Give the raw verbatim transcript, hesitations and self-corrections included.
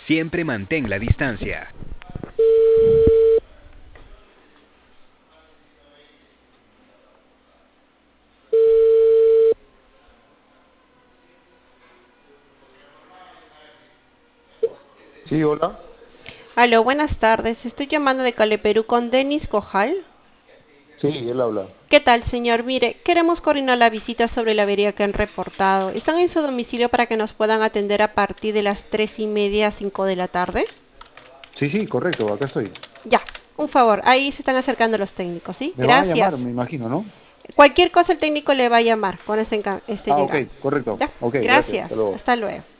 Siempre mantén la distancia. Sí, hola. Aló, buenas tardes. Estoy llamando de Cale Perú con Denis Cojal. Sí, él habla. ¿Qué tal, señor? Mire, queremos coordinar la visita sobre la avería que han reportado. ¿Están en su domicilio para que nos puedan atender a partir de las tres y media, cinco de la tarde? Sí, sí, correcto, acá estoy. Ya, un favor. Ahí se están acercando los técnicos, ¿sí? Me van a llamar, Gracias. me imagino, ¿no? Cualquier cosa el técnico le va a llamar cuando esté, en ca- esté Ah, ok, llegando. correcto. Ya, Ok, gracias. Hasta gracias. luego. Hasta luego.